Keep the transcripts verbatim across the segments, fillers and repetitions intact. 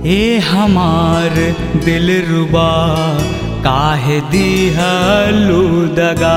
ए हमार दिलरुबा काहे दिहलु दगा।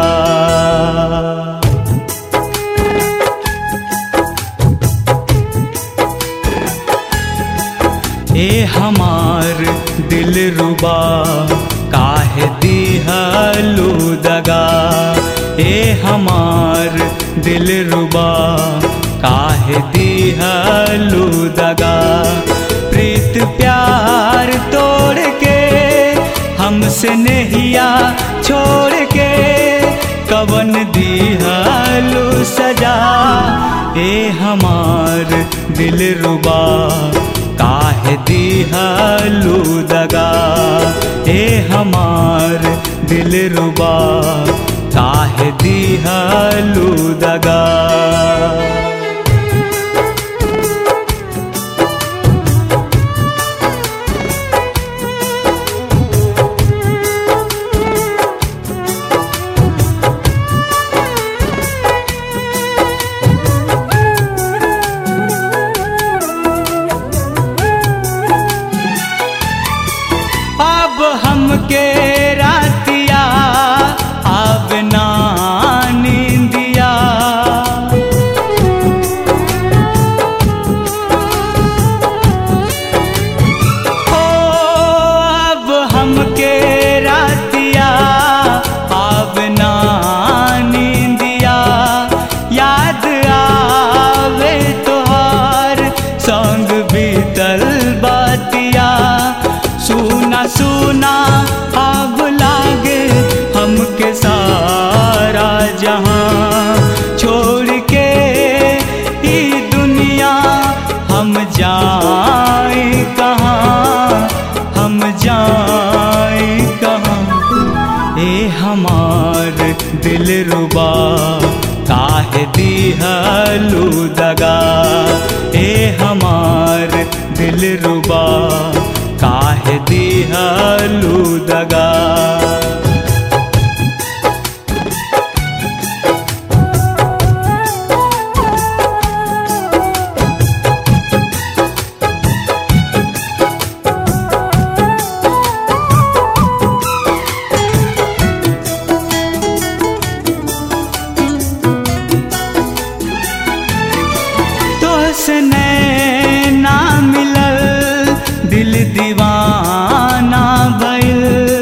ए हमार दिलरुबा काहे दिहलु दगा। ए हमार दिलरुबा काहे दिहलु दगा। प्रीत प्यार तोड़ के हमसे नहिया छोड़ के कवन दिहलु सजा। ए हमार दिलरुबा काहे दिहलु दगा। ए हमार दिलरुबा काहे दिहलु दगा। अब हमके रातिया अब ना नींदिया। ओ अब हमके रातिया अब ना नींदिया। याद आवे तोहार संग बीतल बातिया। सुना सुना अब लागे हमके सारा जहां छोड़ के ई दुनिया हम जाए कहाँ हम जाए कहाँ। ए हमार दिलरुबा काहे दिहलु दगा। ए हमार दिलरुबा काहे दिहलु दगा। तोहसे नैना मिलल दिल दीवाना भइल।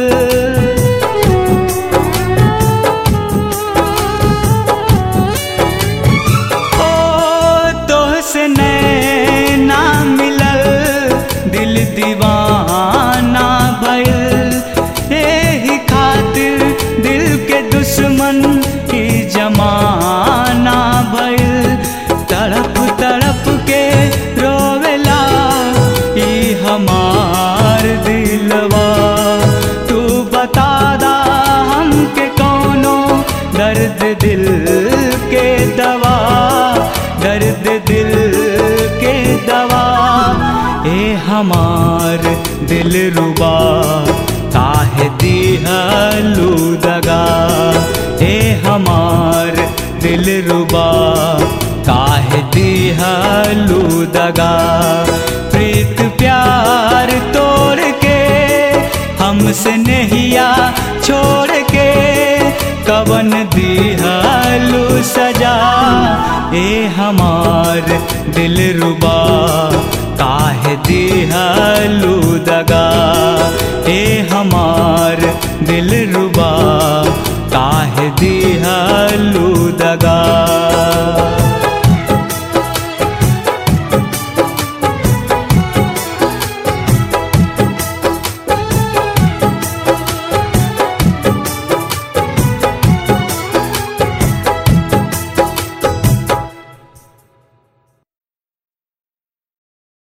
ओ तोहसे नैना मिलल दिल दीवाना भइल। एही खातिर दिल के दुश्मन की जमाना भइल। तड़प तड़प के रोवेला ई हमार दिलवा। तू बता दा हमके कौनो दर्द दिल के दवा दर्द दिल के दवा। ए हमार दिलरुबा काहे दिहलु दगा। ए हमार दिलरुबा काहे दिहलु दगा। प्रीत प्यार तोड़ के हमसे नहिया छोड़ के कवन दिहलु सजा। ए हमार दिलरुबा काहे दिहलु दगा। ए हमार दिलरुबा काहे दी